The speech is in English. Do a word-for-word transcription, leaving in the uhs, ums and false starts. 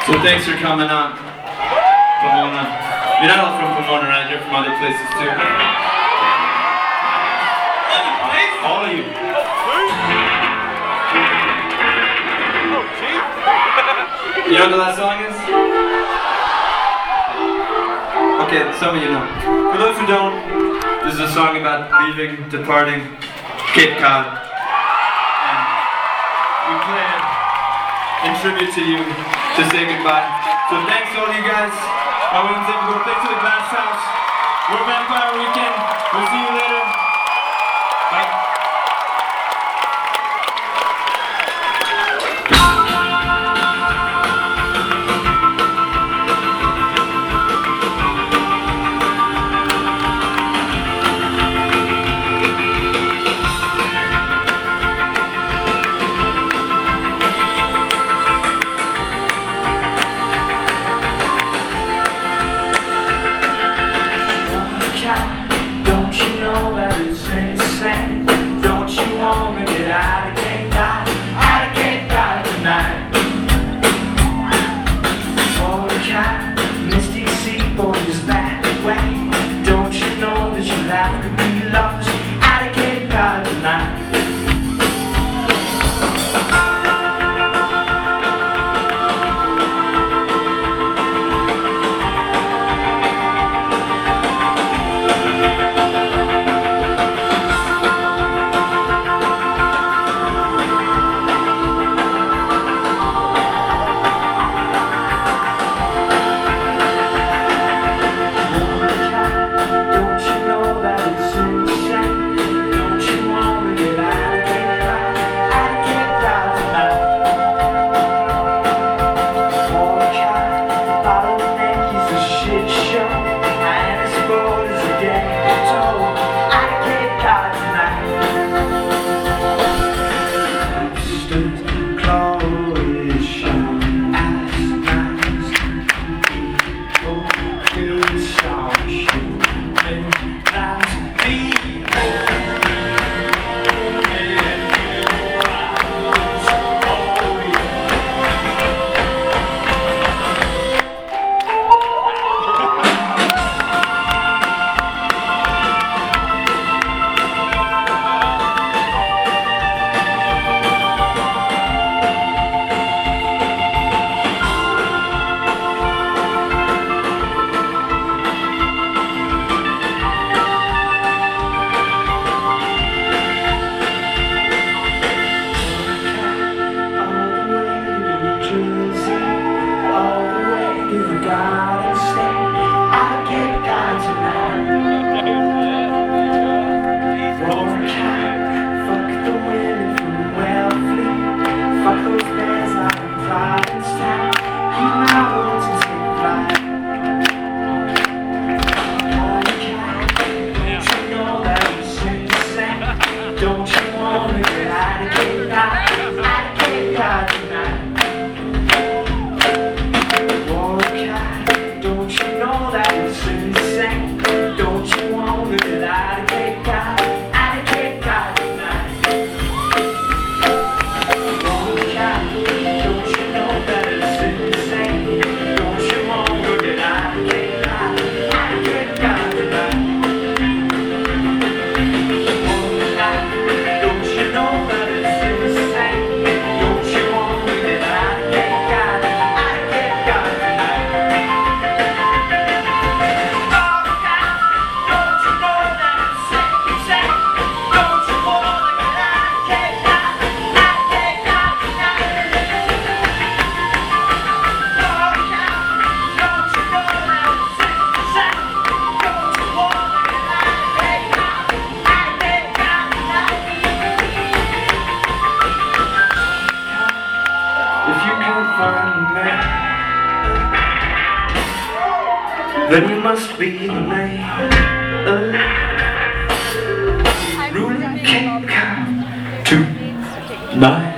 So thanks for coming on, Pomona. You're not all from Pomona, right? You're from other places too. All of you. You know what the last song is? Okay, some of you know. For those who don't, this is a song about leaving, departing Cape Cod. And we play it in tribute to you to say goodbye. So thanks to all you guys. I want to say we'll thanks to the Glass House. We're Vampire Weekend. We'll see you later. Bye. Don't you know that it's insane? Don't you want to get out of Cape Cod, out of Cape Cod tonight? Oh, the cat, Misty Sea Boy is that way. Don't you know that you'll have to be lost out of Cape Cod tonight? Don't you wanna get out of Cape Cod, out of Cape Cod tonight? Oh, cat, don't you know that it's insane? Don't you wanna get out of Cape Cod, out of Cape Cod tonight? Oh, cat, don't you know that it's insane? Don't you wanna get out of Cape Cod, out of Cape Cod tonight? Then you must be the man uh, ruling Cape Cod tonight.